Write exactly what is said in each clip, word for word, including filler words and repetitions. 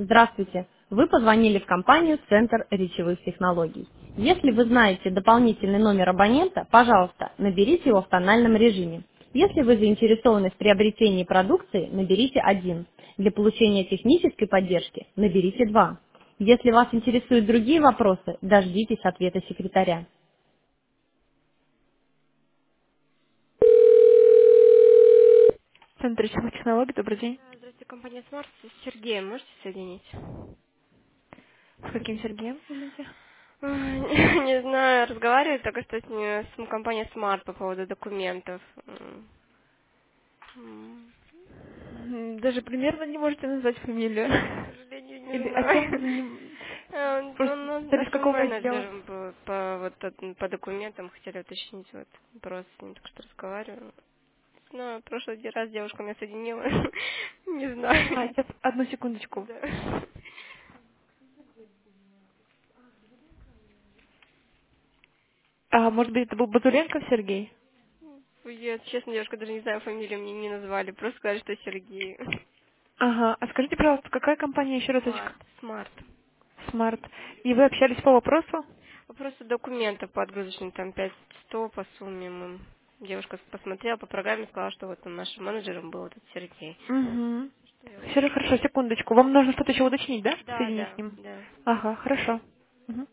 Здравствуйте! Вы позвонили в компанию «Центр речевых технологий». Если вы знаете дополнительный номер абонента, пожалуйста, наберите его в тональном режиме. Если вы заинтересованы в приобретении продукции, наберите один. Для получения технической поддержки наберите два. Если вас интересуют другие вопросы, дождитесь ответа секретаря. Центр речевых технологий, добрый день. А, Здравствуйте, компания Smart. С Сергеем можете соединить? С каким Сергеем, извините? Ой, Не знаю, разговаривали только что с, ним- с компанией Smart по поводу документов. М, м, М, Даже примерно не можете назвать фамилию. К сожалению, Или не о чем вы знаю. заним... Э, Он Просто он нас- специалист нашим какого отдела? менеджером был по, вот, от- по документам, хотели уточнить вот вопрос, с ним только что разговариваю. Ну, в прошлый раз девушка меня соединила. Не А, знаю. сейчас, одну секундочку. Да. А, может быть, это был Базуленков Сергей? Я, честно, девушка, даже не знаю, фамилию мне не назвали, просто сказали, что Сергей. Ага. А скажите, пожалуйста, какая компания еще разочек? Смарт, смарт. Смарт. И вы общались по вопросу? Просто документы по отгрузочным, там пять сто по сумме. Мы- Девушка посмотрела по программе, сказала, что вот он нашим менеджером был этот Сергей. Угу. Что я Все, уточню. хорошо, секундочку. Вам нужно что-то еще уточнить, да? Да, Соединить с да, ним. да. Ага, хорошо. Мгм.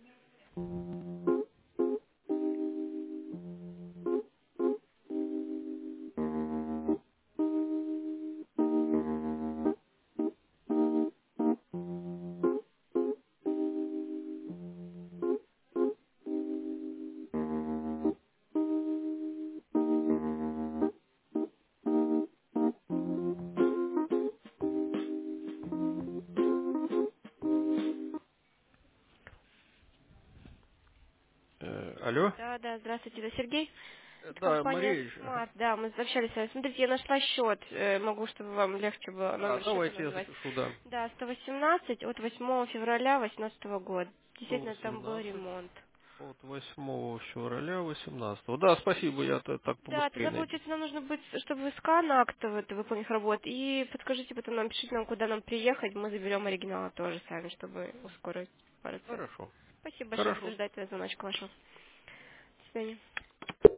Э, алло? Да, да, здравствуйте, это Сергей. Э, Это Да, компания Мария. ага. Smart, да, мы общались с вами. Смотрите, я нашла счет, э, могу, чтобы вам легче было А, номер счета давайте я назвать. запишу, да. Да, сто восемнадцать от восьмого февраля восемнадцатого года. сто Действительно, там был восемнадцать ремонт. от восьмого февраля восемнадцатого. Да, спасибо, я т- так Да, побыстрее тогда, найду. получается, нам нужно будет, чтобы скан акта вот, выполнить работ. И подскажите потом нам, пишите нам, куда нам приехать, мы заберем оригиналы тоже сами, чтобы ускорить процесс. Хорошо. Спасибо большое, буду Хорошо. ждать звоночка вашего. До свидания.